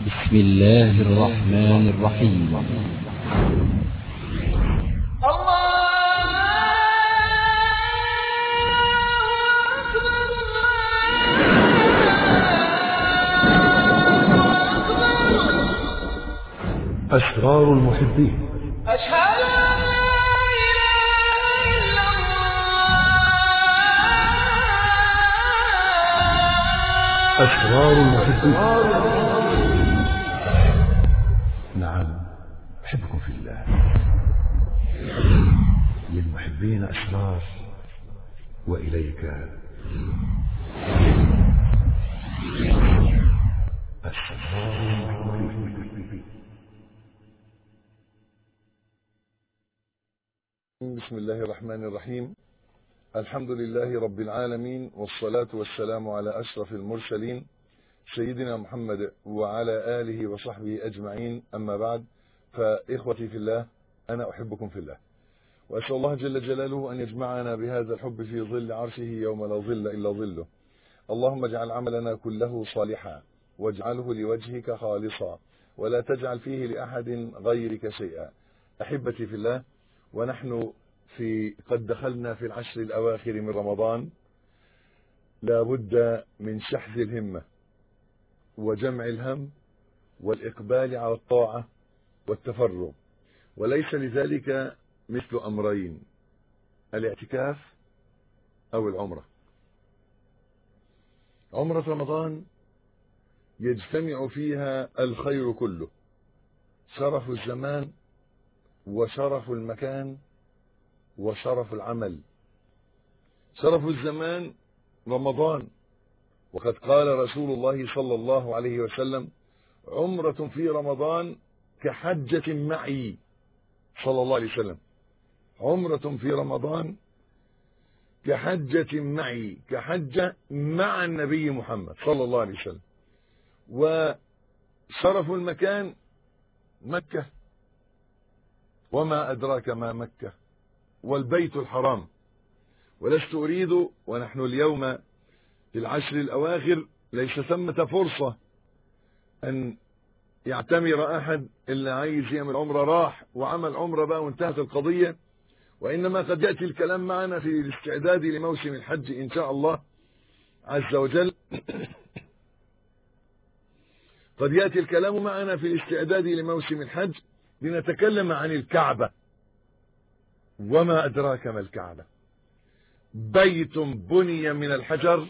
بسم الله الرحمن الرحيم. أسرار المحبين. أشهد أن لا إله إلا الله. أسرار المحبين. نعم، أحبكم في الله. للمحبين أسرار، وإليك أسرار المحبين. بسم الله الرحمن الرحيم. الحمد لله رب العالمين، والصلاة والسلام على أشرف المرسلين سيدنا محمد وعلى آله وصحبه أجمعين. أما بعد، فإخوتي في الله، أنا أحبكم في الله، وأسأل الله جل جلاله أن يجمعنا بهذا الحب في ظل عرشه يوم لا ظل إلا ظله. اللهم اجعل عملنا كله صالحا، واجعله لوجهك خالصا، ولا تجعل فيه لأحد غيرك شيئا. أحبتي في الله، ونحن قد دخلنا في العشر الأواخر من رمضان، لا بد من شحذ الهمة وجمع الهم والإقبال على الطاعة والتفرغ، وليس لذلك مثل أمرين: الاعتكاف أو العمرة. عمرة رمضان يجتمع فيها الخير كله، شرف الزمان وشرف المكان وشرف العمل. شرف الزمان رمضان، وقد قال رسول الله صلى الله عليه وسلم: عمرة في رمضان كحجة معي. صلى الله عليه وسلم: عمرة في رمضان كحجة معي، كحجة مع النبي محمد صلى الله عليه وسلم. وشرف المكان مكة، وما أدراك ما مكة، والبيت الحرام. ولست أريد ونحن اليوم في العشر الأواخر ليس ثمة فرصة أن يعتمر أحد إلا عايز يعمل عمرة، راح وعمل عمرة بقى وانتهت القضية. وإنما قد يأتي الكلام معنا في الاستعداد لموسم الحج إن شاء الله عز وجل. قد يأتي الكلام معنا في الاستعداد لموسم الحج لنتكلم عن الكعبة. وما أدراك ما الكعبة؟ بيت بني من الحجر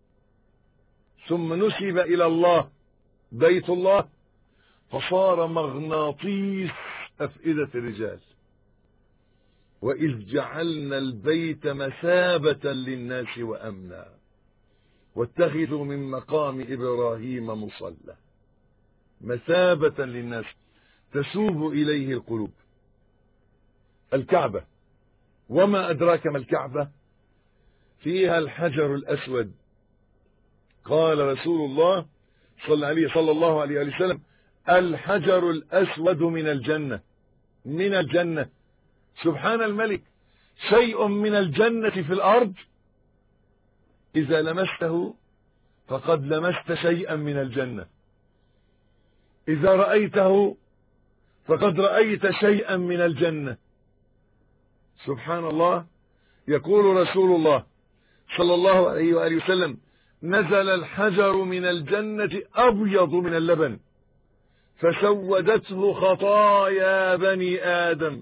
ثم نسب إلى الله، بيت الله، فصار مغناطيس أفئدة الرجال. وإذ جعلنا البيت مثابة للناس وأمنا واتخذوا من مقام إبراهيم مصلى. مثابة للناس، تسوب إليه القلوب. الكعبة، وما أدراك ما الكعبة؟ فيها الحجر الأسود. قال رسول الله صلى الله عليه وسلم: الحجر الأسود من الجنة. من الجنة. سبحان الملك، شيء من الجنة في الأرض إذا لمسته فقد لمست شيئا من الجنة، إذا رأيته فقد رأيت شيئا من الجنة. سبحان الله. يقول رسول الله صلى الله عليه وآله وسلم: نزل الحجر من الجنة أبيض من اللبن فسودته خطايا بني آدم.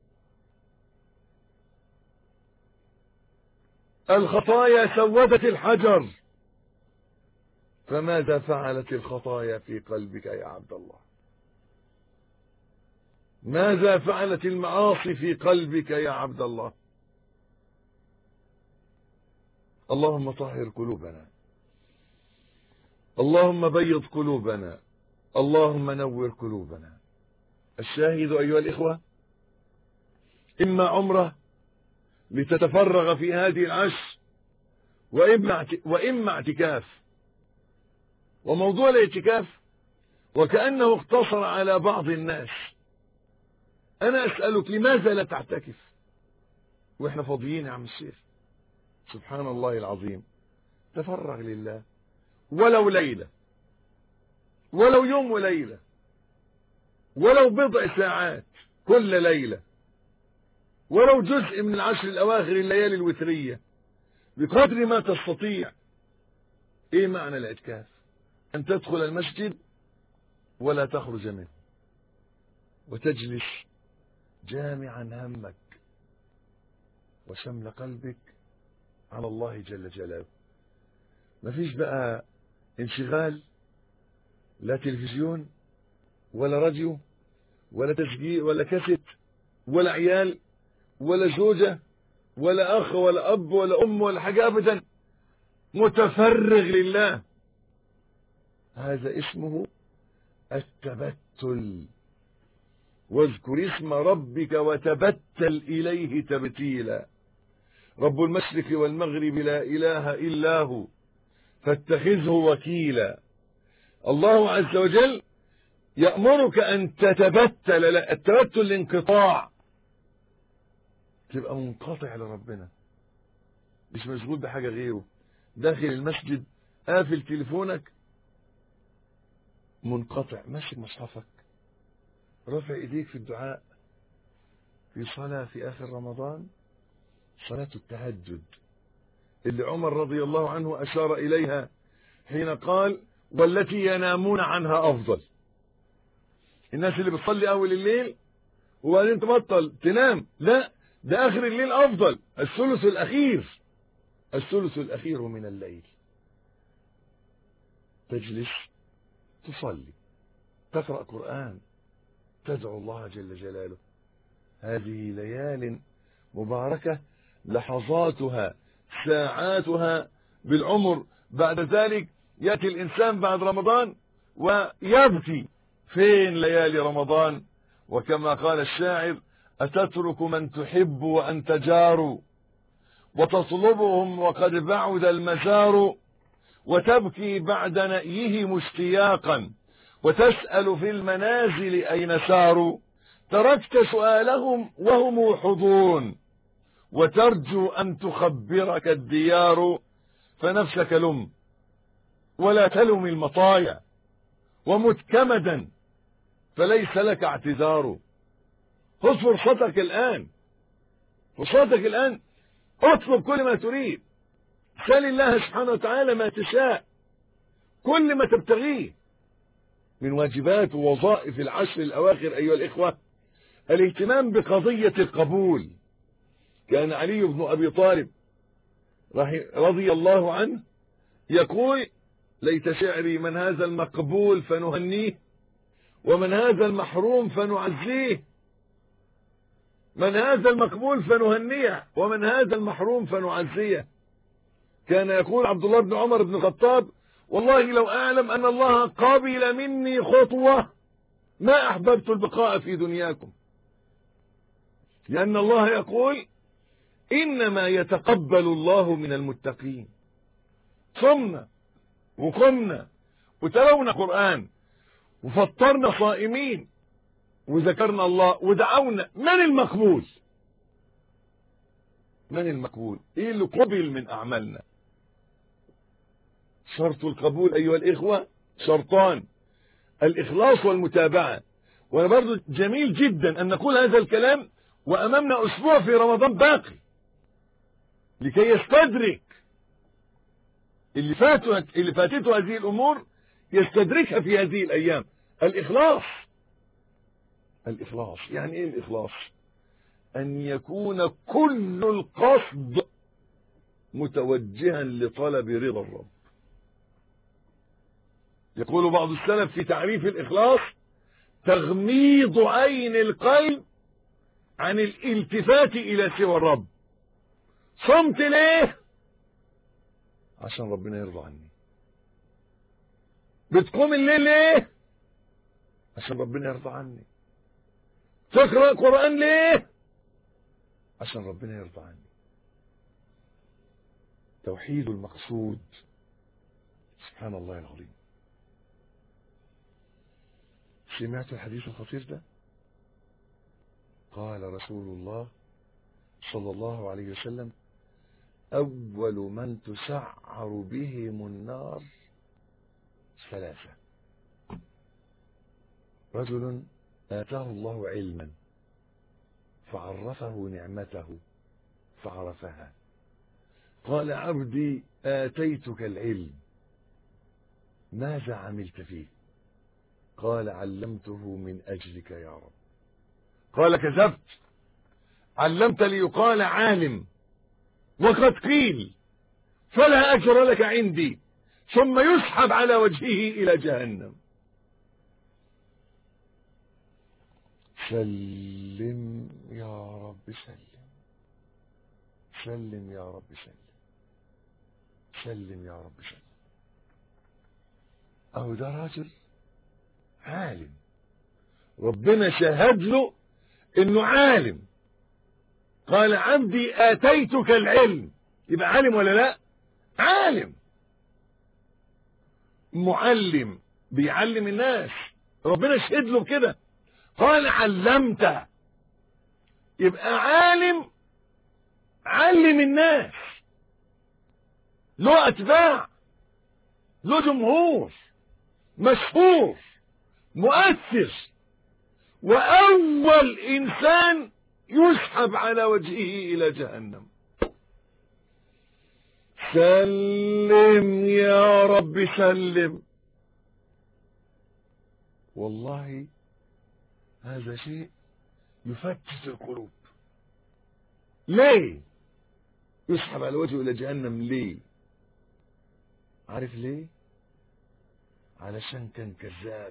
الخطايا سودت الحجر، فماذا فعلت الخطايا في قلبك يا عبد الله؟ ماذا فعلت المعاصي في قلبك يا عبد الله؟ اللهم طهر قلوبنا، اللهم بيض قلوبنا، اللهم نور قلوبنا. الشاهد أيها الإخوة، إما عمرة لتتفرغ في هذه العشر، وإما اعتكاف. وموضوع الاعتكاف وكأنه اقتصر على بعض الناس. أنا أسألك: لماذا لا تعتكف وإحنا فاضيين يا عم الشيخ؟ سبحان الله العظيم. تفرغ لله ولو ليلة، ولو يوم وليلة، ولو بضع ساعات كل ليلة، ولو جزء من العشر الأواخر الليالي الوترية، بقدر ما تستطيع. ايه معنى الاعتكاف؟ ان تدخل المسجد ولا تخرج منه، وتجلس جامعا همك وشمل قلبك على الله جل جلاله. مفيش بقى انشغال، لا تلفزيون ولا راديو ولا تسجيل ولا كاسيت ولا عيال ولا زوجة ولا أخ ولا أب ولا أم ولا حاجة أبدا، متفرغ لله. هذا اسمه التبتل. واذكر اسم ربك وتبتل إليه تبتيلا. رب المشرق والمغرب لا إله إلا هو فاتخذه وكيلا. الله عز وجل يأمرك أن تتبتل. لا، التبتل الانقطاع، تبقى منقطع لربنا، مش مشغول بحاجة غيره. داخل المسجد قافل تليفونك، منقطع، ماسك مصحفك، رافع ايديك في الدعاء، في صلاة في آخر رمضان، صلاة التهجد اللي عمر رضي الله عنه أشار إليها حين قال: والتي ينامون عنها أفضل. الناس اللي بتصلي أول الليل وبعدين تبطل تنام، لا، ده آخر الليل أفضل، الثلث الأخير، الثلث الأخير من الليل. تجلس تصلي، تقرأ قرآن، تدعو الله جل جلاله. هذه ليال مباركة، لحظاتها ساعاتها بالعمر. بعد ذلك يأتي الإنسان بعد رمضان ويبكي: فين ليالي رمضان؟ وكما قال الشاعر: أتترك من تحب وأنت جار، وتطلبهم وقد بعد المزار، وتبكي بعد نأيهم اشتياقا، وتسأل في المنازل أين ساروا. تركت سؤالهم وهم حضور، وترجو أن تخبرك الديار. فنفسك لم ولا تلم المطايا، ومت كمدا فليس لك اعتذار. خذ فرصتك الآن، فرصتك الآن، اطلب كل ما تريد، سل الله سبحانه وتعالى ما تشاء، كل ما تبتغيه من واجبات ووظائف العشر الأواخر. أيها الإخوة، الاهتمام بقضية القبول. كان علي بن أبي طالب رضي الله عنه يقول: ليت شعري من هذا المقبول فنهنيه، ومن هذا المحروم فنعزيه. من هذا المقبول فنهنيه، ومن هذا المحروم فنعزيه. كان يقول عبد الله بن عمر بن الخطاب: والله لو أعلم أن الله قبل مني خطوة ما أحببت البقاء في دنياكم. لأن الله يقول: إنما يتقبل الله من المتقين. صمنا وقمنا وتلونا قرآن وفطرنا صائمين وذكرنا الله ودعونا. من المقبول؟ من المقبول؟ إيه اللي قبل من أعمالنا؟ شرط القبول أيها الإخوة شرطان: الإخلاص والمتابعة. وأنا برضو جميل جدا أن نقول هذا الكلام وأمامنا أسبوع في رمضان باقي، لكي يستدرك اللي فاتته هذه الأمور، يستدركها في هذه الأيام. الإخلاص. الإخلاص يعني إيه الإخلاص؟ أن يكون كل القصد متوجها لطلب رضا الرب. يقول بعض السلف في تعريف الإخلاص: تغميض عين القلب عن الالتفات إلى سوى الرب. صمت ليه؟ عشان ربنا يرضى عني. بتقوم الليل ليه؟ عشان ربنا يرضى عني. تقرأ قرآن ليه؟ عشان ربنا يرضى عني. توحيد المقصود. سبحان الله العظيم. سمعت الحديث الخطير ده؟ قال رسول الله صلى الله عليه وسلم: أول من تسعر بهم النار ثلاثة: رجل آتاه الله علما فعرفه نعمته فعرفها. قال عبدي آتيتك العلم ماذا عملت فيه؟ قال علمته من أجلك يا رب. قال كذبت، علمت ليقال عالم وقد قيل فلا أجر لك عندي، ثم يسحب على وجهه إلى جهنم. سلم يا رب سلم، سلم يا رب سلم، سلم يا رب سلم. أهو ده راجل عالم، ربنا شهد له إنه عالم. قال عبدي آتيتك العلم، يبقى عالم ولا لا؟ عالم، معلم، بيعلم الناس، ربنا شهد له كده. قال علمت، يبقى عالم، علم الناس، له أتباع، له جمهور، مشهور، مؤثر، وأول إنسان يسحب على وجهه إلى جهنم. سلم يا رب سلم. والله هذا شيء يفتت القلوب. ليه يسحب على وجهه إلى جهنم؟ ليه؟ عارف ليه؟ علشان كان كذاب،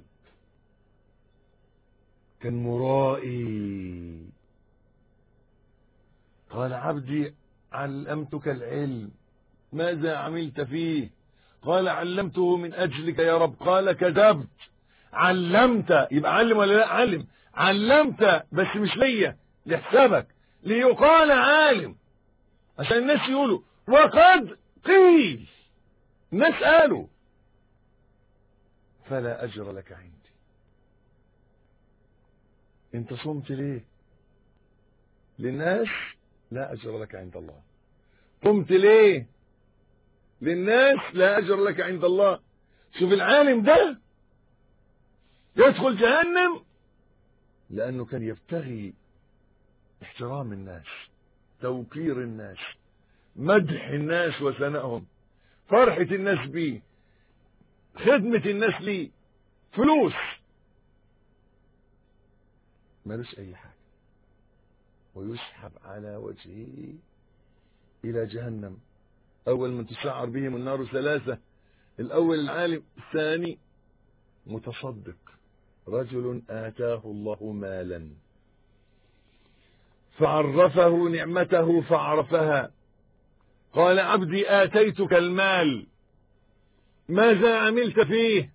كان مرائي. قال عبدي علمتك العلم ماذا عملت فيه؟ قال علمته من أجلك يا رب. قال كذبت، علمت، يبقى علم ولا لا؟ علم، علمت بس مش ليا، لحسابك، ليقال عالم، عشان الناس يقولوا وقد قيل، الناس قالوا، فلا أجر لك عندي. انت صمت ليه؟ للناس؟ لا أجر لك عند الله. قمت ليه؟ للناس؟ لا أجر لك عند الله. شوف العالم ده يدخل جهنم لأنه كان يبتغي احترام الناس، توقير الناس، مدح الناس وثنائهم، فرحة الناس بيه، خدمة الناس ليه، فلوس، مالوش أي حاجة، ويسحب على وجهه إلى جهنم. أول من تسعر بهم النار ثلاثة: الأول العالم، الثاني متصدق، رجل آتاه الله مالا فعرفه نعمته فعرفها. قال عبدي آتيتك المال ماذا عملت فيه؟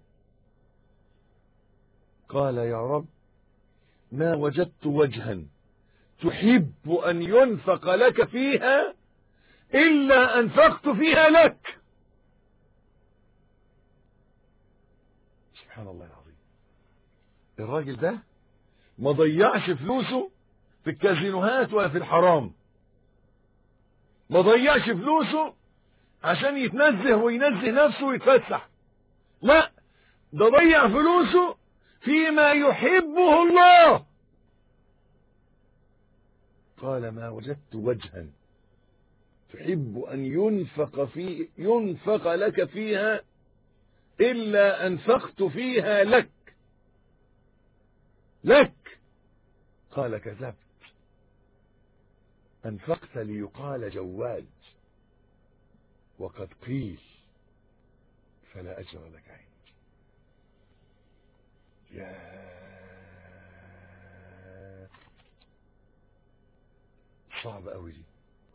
قال يا رب ما وجدت وجها تحب أن ينفق لك فيها إلا أنفقت فيها لك. سبحان الله العظيم. الراجل ده ما ضيعش فلوسه في الكازينوهات ولا في الحرام، ما ضيعش فلوسه عشان يتنزه وينزه نفسه ويتفسح، لا، ده ضيع فلوسه فيما يحبه الله. قال ما وجدت وجها تحب أن ينفق لك فيها إلا أنفقت فيها لك. قال كذبت، أنفقت ليقال جواد، وقد قيل فلا أجر لك عندي. يا صعب أوي دي،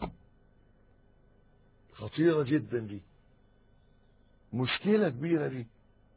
خطيرة جدا دي، مشكلة كبيرة دي.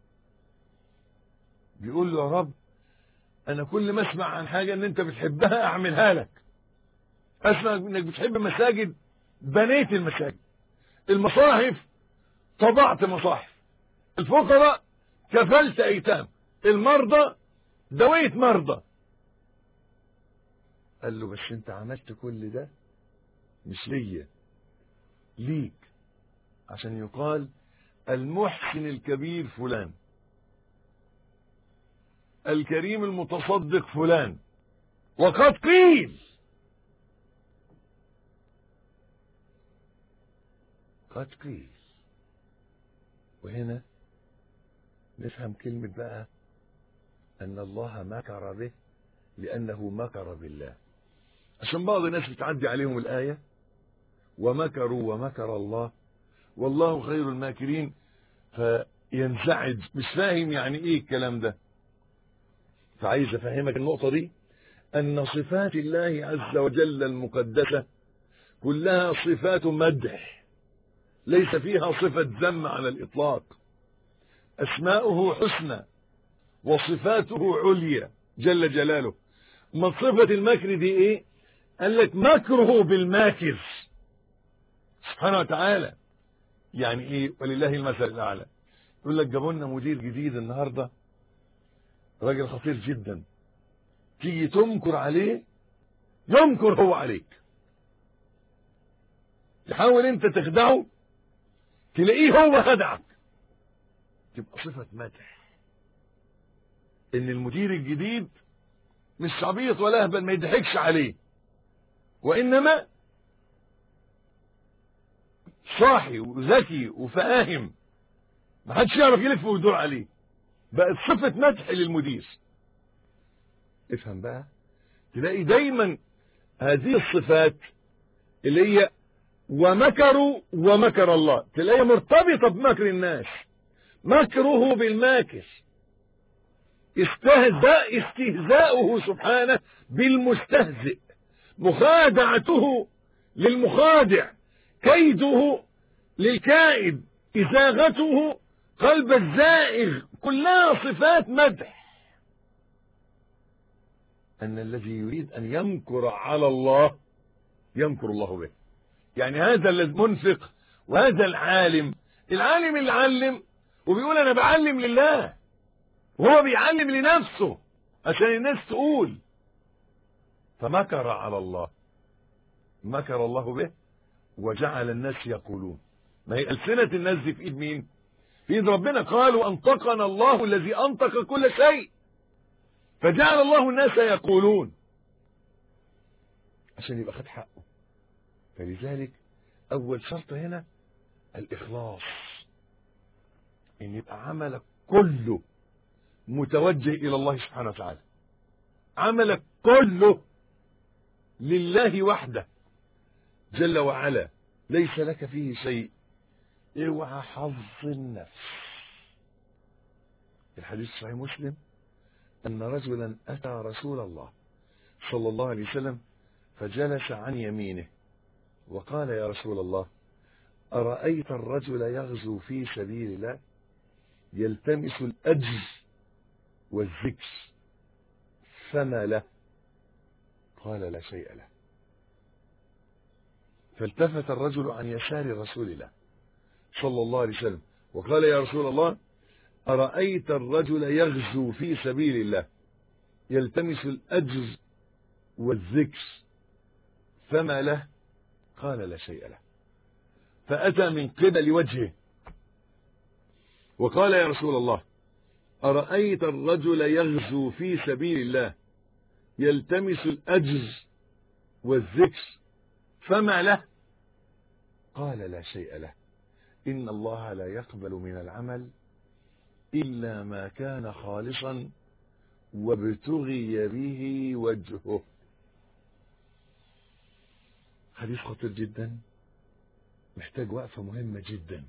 بيقول له يا رب أنا كل ما أسمع عن حاجة إن أنت بتحبها أعملها لك. أسمع إنك بتحب مساجد، بنيت المساجد، المصاحف طبعت مصاحف، الفقراء كفلت أيتام، المرضى دويت مرضى. قال له بس أنت عملت كل ده مش ليا، ليك، عشان يقال المحسن الكبير فلان. الكريم المتصدق فلان، وقد قيل قد قيل. وهنا نفهم كلمة بقى أن الله مكر به لأنه مكر بالله. عشان بعض الناس بتعدي عليهم الآية ومكروا ومكر الله والله خير الماكرين، فينزعج مش فاهم يعني ايه الكلام ده. فعايز افهمك النقطة دي، أن صفات الله عز وجل المقدسة كلها صفات مدح، ليس فيها صفة ذم على الإطلاق. أسماؤه حسنى وصفاته عليا جل جلاله. ما صفة المكر دي ايه؟ قال لك مكره بالماكر سبحانه وتعالى. يعني ايه؟ ولله المثل الأعلى. يقول لك جابوا لنا مدير جديد النهارده، راجل خطير جدا، تيجي تمكر عليه يمكر هو عليك. تحاول انت تخدعه تلاقيه هو خدعك. تبقى صفة مدح ان المدير الجديد مش عبيط ولا اهبل، ما يضحكش عليه، وانما صاحي وذكي وفاهم، ما حدش يعرف يلف ويدور عليه. بقت صفة مدح للمدير. افهم بقى، تلاقي دايما هذه الصفات اللي هي ومكروا ومكر الله تلاقيها مرتبطة بمكر الناس. مكره بالماكر، استهزاؤه سبحانه بالمستهزئ، مخادعته للمخادع، كيده للكائد، إزاغته قلب الزائغ، كلها صفات مدح. أن الذي يريد أن يمكر على الله يمكر الله به. يعني هذا المنفق وهذا العالم اللي علم وبيقول أنا بعلم لله، وهو بيعلم لنفسه عشان الناس تقول، فمكر على الله، مكر الله به وجعل الناس يقولون. ما هي ألسنة الناس دي في إيد مين؟ في إيد ربنا. قالوا أنطقنا الله الذي أنطق كل شيء، فجعل الله الناس يقولون عشان يبقى خد حقه. فلذلك أول شرط هنا الإخلاص، إن يبقى عملك كله متوجه إلى الله سبحانه وتعالى، عملك كله لله وحده جل وعلا، ليس لك فيه شيء. اوعى حظ النفس. الحديث صحيح مسلم أن رجلا أتى رسول الله صلى الله عليه وسلم فجلس عن يمينه وقال يا رسول الله أرأيت الرجل يغزو في سبيل الله يلتمس الأجر والذكر فما له؟ قال لا شيء له. فالتفت الرجل عن يسار رسول الله صلى الله عليه وسلم وقال يا رسول الله أرأيت الرجل يغزو في سبيل الله يلتمس الأجر والذكر فما له؟ قال لا شيء له. فأتى من قبل وجهه وقال يا رسول الله أرأيت الرجل يغزو في سبيل الله يلتمس الأجر والذكر فما له؟ قال لا شيء له. إن الله لا يقبل من العمل إلا ما كان خالصا وابتغي به وجهه. حديث خطير جدا، محتاج وقفة مهمة جدا.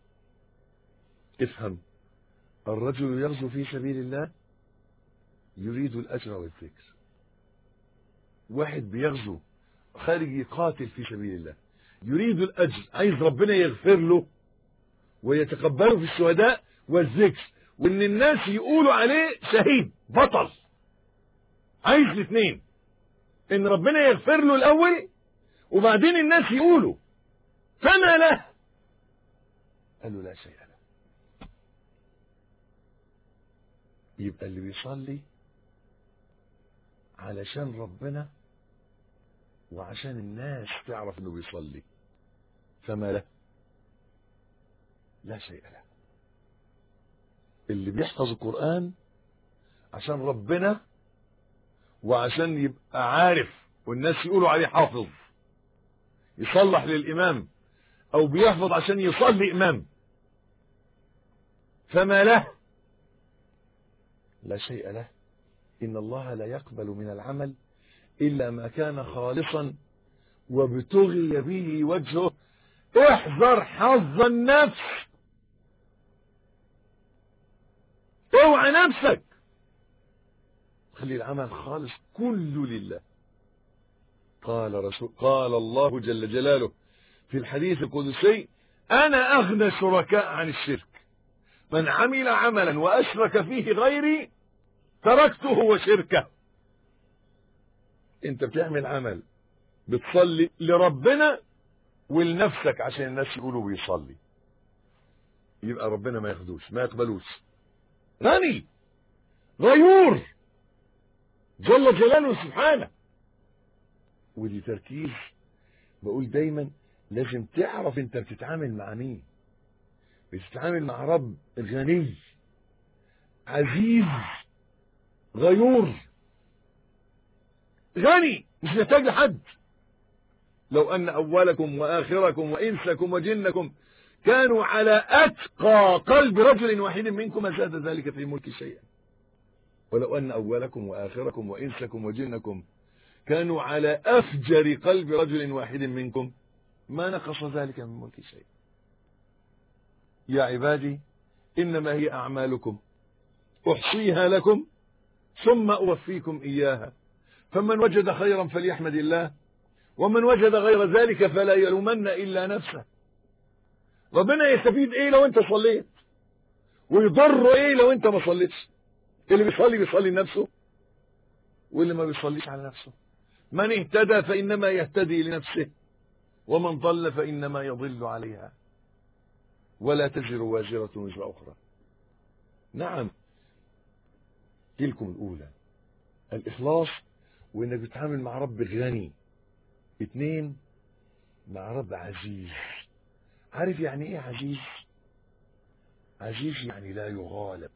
افهم، الرجل يغزو في سبيل الله يريد الأجر والذكر. واحد بيغزو خارج يقاتل في سبيل الله يريد الأجر، عايز ربنا يغفر له ويتقبله في الشهداء والذكر، وان الناس يقولوا عليه شهيد بطل. عايز الاثنين، ان ربنا يغفر له الاول وبعدين الناس يقولوا فما له؟ قال له لا شيء له. يبقى اللي بيصلي علشان ربنا وعشان الناس تعرف انه بيصلي فما له؟ لا شيء له. اللي بيحفظ القرآن عشان ربنا، وعشان يبقى عارف والناس يقولوا عليه حافظ، يصلح للإمام، أو بيحفظ عشان يصلي إمام. فما له؟ لا شيء له. إن الله لا يقبل من العمل إلا ما كان خالصا وابتغي به وجهه. احذر حظ النفس، اوعى نفسك، خلي العمل خالص كله لله. قال الله جل جلاله في الحديث القدسي: أنا أغنى الشركاء عن الشرك، من عمل عملا وأشرك فيه غيري تركته وشركه. انت بتعمل عمل بتصلي لربنا ولنفسك عشان الناس يقولوا بيصلي، يبقى ربنا ما ياخدوش، ما يقبلوش. غني غيور جل جلاله سبحانه. ودي تركيز، بقول دايما لازم تعرف انت بتتعامل مع مين. بتتعامل مع رب غني عزيز غيور، غني مش محتاج لحد. لو أن أولكم وآخركم وإنسكم وجنكم كانوا على أتقى قلب رجل واحد منكم ما زاد ذلك في الملك شيئا. ولو أن أولكم وآخركم وإنسكم وجنكم كانوا على أفجر قلب رجل واحد منكم ما نقص ذلك من ملك شيئا. يا عبادي إنما هي أعمالكم أحصيها لكم ثم أوفيكم إياها، فمن وجد خيرا فليحمد الله، ومن وجد غير ذلك فلا يلومن إلا نفسه. ربنا يستفيد إيه لو أنت صليت، ويضر إيه لو أنت ما صليتش؟ اللي بيصلي لنفسه، واللي ما بيصليش على نفسه. من اهتدى فإنما يهتدي لنفسه، ومن ضل فإنما يضل عليها، ولا تزر وازرة وزر أخرى. نعم، تلكم الأولى الإخلاص، وإنك بتتعامل مع رب غني. 2 مع رب عزيز. عارف يعني إيه عزيز؟ عزيز يعني لا يغالب،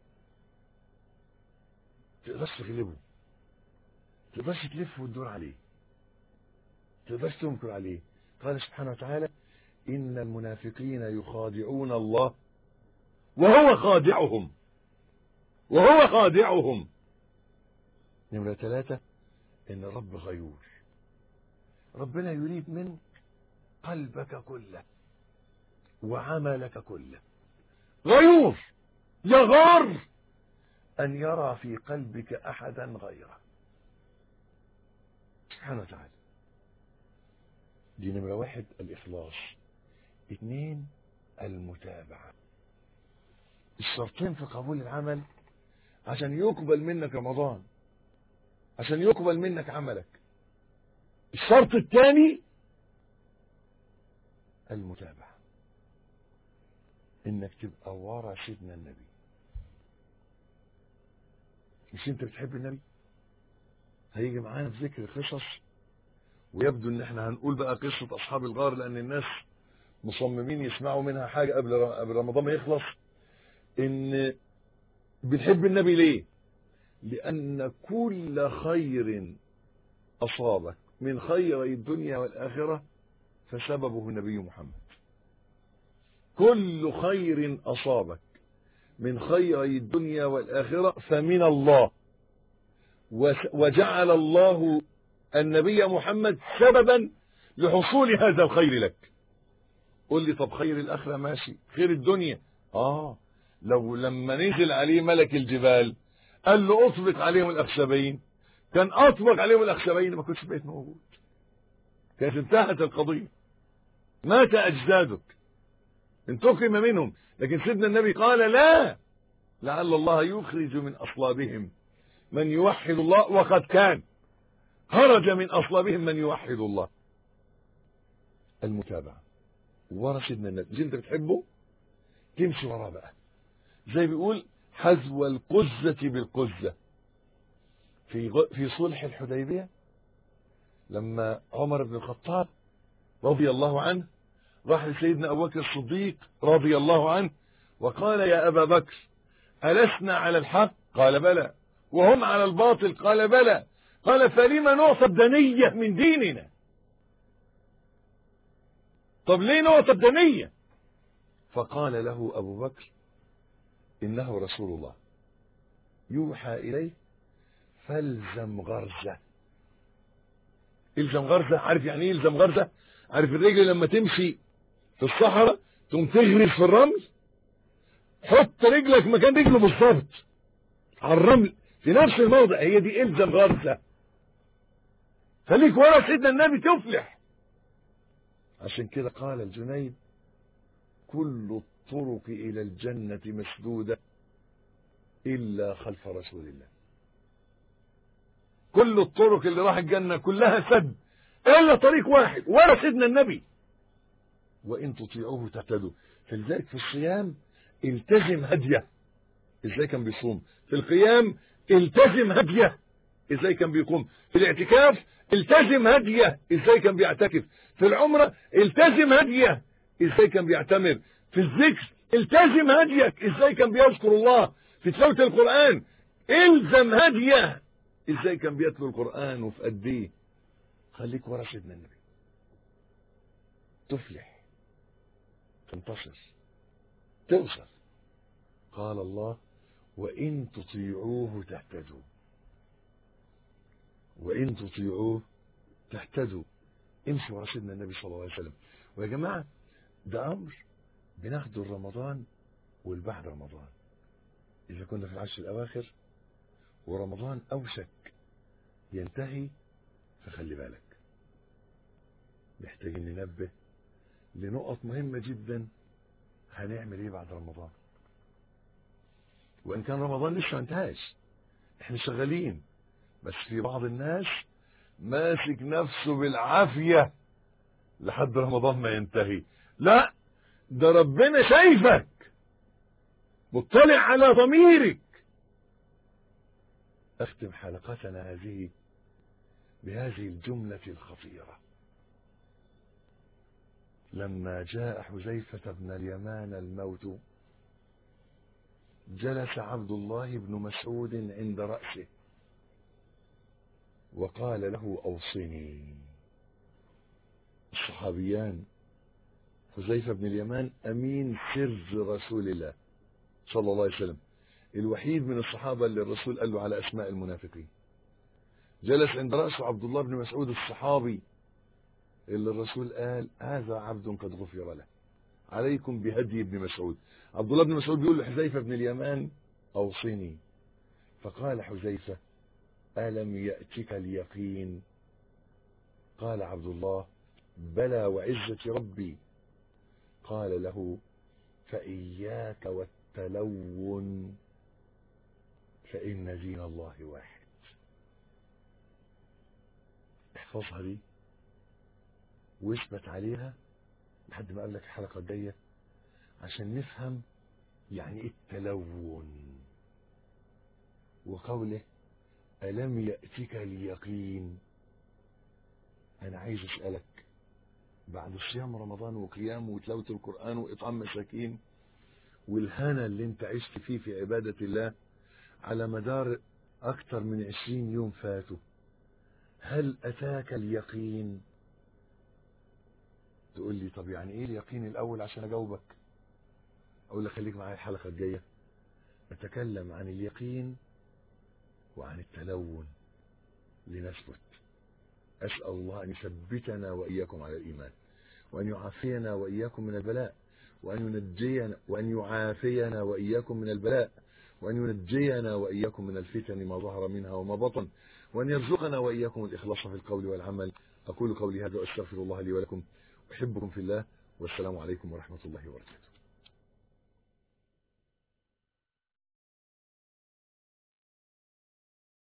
تقدرش تغلبه، تقدرش تلف وتدور عليه، تقدرش تنكر عليه. قال سبحانه وتعالى: إن المنافقين يخادعون الله وهو خادعهم، وهو خادعهم. نمرة 3 إن الرب غيور. ربنا يريد منك قلبك كله وعملك كله. غيور يغار أن يرى في قلبك أحدا غيره سبحانه وتعالى. دي نمرة 1 الإخلاص. 2 المتابعة. الشرطين في قبول العمل عشان يقبل منك رمضان، عشان يقبل منك عملك. الشرط الثاني المتابعة، انك تبقى ورا سيدنا النبي. مش انت بتحب النبي؟ هيجي معانا في ذكر قصص، ويبدو ان احنا هنقول بقى قصة اصحاب الغار، لان الناس مصممين يسمعوا منها حاجة قبل رمضان ما يخلص. ان بنحب النبي ليه؟ لان كل خير اصابك من خيري الدنيا والآخرة فسببه النبي محمد. كل خير أصابك من خيري الدنيا والآخرة فمن الله، وجعل الله النبي محمد سببا لحصول هذا الخير لك. قل لي طب خير الآخرة ماشي، خير الدنيا لو لما نزل عليه ملك الجبال قال له أطبق عليهم الأخشبين، كان أطبق عليهم الأخشبين ما كنتش بقيت موجود، كانت انتهت القضية، مات أجدادك، انتقم منهم. لكن سيدنا النبي قال لا، لعل الله يخرج من أصلابهم من يوحد الله، وقد كان خرج من أصلابهم من يوحد الله. المتابعة ورا سيدنا النبي. انت بتحبه تمشي وراه بقى، زي بيقول حذو القزة بالقزة. في صلح الحديبية لما عمر بن الخطاب رضي الله عنه راح لسيدنا أبو بكر الصديق رضي الله عنه وقال: يا أبا بكر ألسنا على الحق؟ قال: بلى. وهم على الباطل؟ قال بلى. قال فلما نعطى الدنية من ديننا؟ طب ليه نعطى الدنية؟ فقال له أبو بكر إنه رسول الله يوحى إليه فالزم غرزة. الزم غرزة، عارف يعني ايه الزم غرزة؟ عارف الرجل لما تمشي في الصحراء تقوم تغرز في الرمل؟ حط رجلك مكان رجله بالظبط على الرمل في نفس الموضع، هي دي الزم غرزة. خليك ورا سيدنا النبي تفلح. عشان كده قال الجنيد كل الطرق إلى الجنة مسدودة إلا خلف رسول الله. كل الطرق اللي راح الجنة كلها سد إلا طريق واحد ورا سيدنا النبي. وإن تطيعوه تهتدوا. فلذلك في الصيام التزم هديه ازاي كان بيصوم، في القيام التزم هديه ازاي كان بيقوم، في الاعتكاف التزم هديه ازاي كان بيعتكف، في العمرة التزم هديه ازاي كان بيعتمر، في الذكر التزم هديك ازاي كان بيذكر الله، في تلاوة القرآن الزم هديه ازاي كان بيتلو القرآن وفي قد ايه. خليك ورا سيدنا النبي تفلح، تنتصر، توصل. قال الله وإن تطيعوه تهتدوا، وإن تطيعوه تهتدوا. امشوا ورا سيدنا النبي صلى الله عليه وسلم. ويا جماعة ده أمر بناخده رمضان والبعد رمضان. إذا كنا في العشر الأواخر ورمضان أوشك ينتهي، فخلي بالك محتاجين ننبه لنقط مهمة جدا. هنعمل ايه بعد رمضان؟ وان كان رمضان لسه ما انتهاش، احنا شغالين، بس في بعض الناس ماسك نفسه بالعافية لحد رمضان ما ينتهي. لا، ده ربنا شايفك، مطلع على ضميرك. اختم حلقتنا هذه بهذه الجملة الخطيرة. لما جاء حذيفة بن اليمان الموت جلس عبد الله بن مسعود عند رأسه وقال له أوصني. الصحابيان حذيفة بن اليمان أمين سر رسول الله صلى الله عليه وسلم، الوحيد من الصحابة اللي الرسول قال له على أسماء المنافقين. جلس عند رأسه عبد الله بن مسعود الصحابي اللي الرسول قال هذا عبد قد غفر له، عليكم بهدي ابن مسعود. عبد الله بن مسعود بيقول لحذيفة بن اليمان أوصني. فقال حذيفة ألم يأتك اليقين؟ قال عبد الله بلى وعزة ربي. قال له فإياك والتلون فإن دين الله واحد. احفظها دي واثبت عليها لحد ما قابلك الحلقة الجاية عشان نفهم يعني ايه التلون. وقوله ألم يأتك اليقين، أنا عايز أسألك بعد صيام رمضان وقيام وتلاوة القرآن وإطعام مساكين والهنا اللي انت عشت فيه في عبادة الله على مدار أكتر من 20 يوم فاتوا، هل أتاك اليقين؟ تقول لي طب يعني ايه اليقين الأول عشان أجاوبك؟ أقول لك خليك معايا الحلقة الجاية أتكلم عن اليقين وعن التلون لنثبت. أسأل الله أن يثبتنا وإياكم على الإيمان، وأن يعافينا وإياكم من البلاء، وأن يعافينا وإياكم من البلاء، وأن ينجينا وإياكم من الفتن ما ظهر منها وما بطن، وأن يرزقنا وإياكم الإخلاص في القول والعمل. أقول قولي هذا وأستغفر الله لي ولكم، أحبكم في الله، والسلام عليكم ورحمة الله وبركاته.